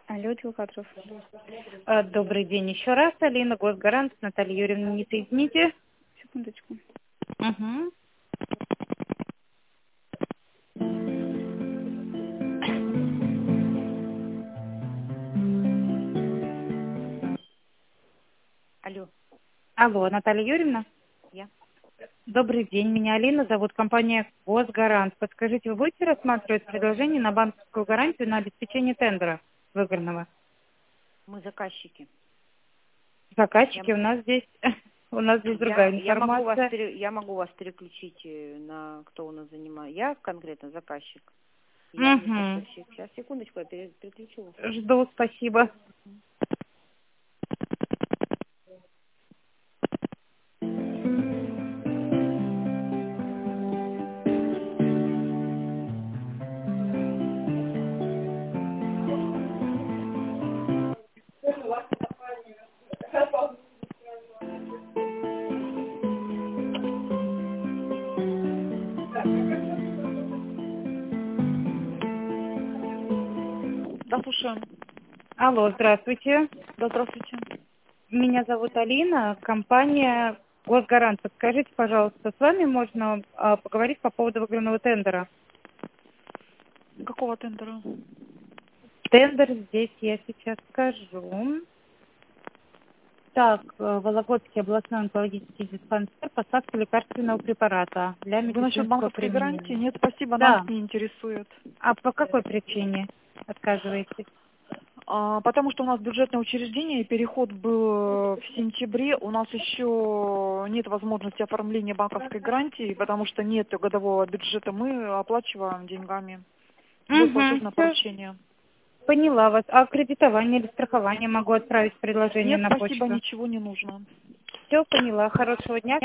Алло, Телхатров. Добрый день еще раз. Алина, Госгарант, Наталья Юрьевна, не соедините. Секундочку. Угу. Алло, Алло, Наталья Юрьевна. я. Добрый день, меня Алина зовут, компания Госгарант. Подскажите, вы будете рассматривать предложение на банковскую гарантию на обеспечение тендера выигранного? Мы заказчики. Заказчики у нас здесь другая информация. Я могу вас переключить на кто у нас занимает. Я конкретно заказчик. Я не Угу. поставщик. Сейчас, секундочку, я переключу вас. Жду, спасибо. Да, слушаем. Алло, здравствуйте. Да, здравствуйте. Меня зовут Алина, компания Госгарант. Подскажите, пожалуйста, с вами можно поговорить по поводу выигранного тендера? Какого тендера? Тендер здесь я сейчас скажу. Так, Вологодский областной онкологический диспансер, поставка лекарственного препарата для Вы насчет медицинского банковской гарантии? применения. Нет, спасибо, нас Да. не интересует. А по какой причине отказываетесь? Потому что у нас бюджетное учреждение, и переход был в сентябре. У нас еще нет возможности оформления банковской гарантии, потому что нет годового бюджета. Мы оплачиваем деньгами. Идет платеж на Все, поручение. поняла вас. А кредитование или страхование могу отправить предложение Нет, на спасибо, почту? ничего не нужно. Все, поняла. Хорошего дня.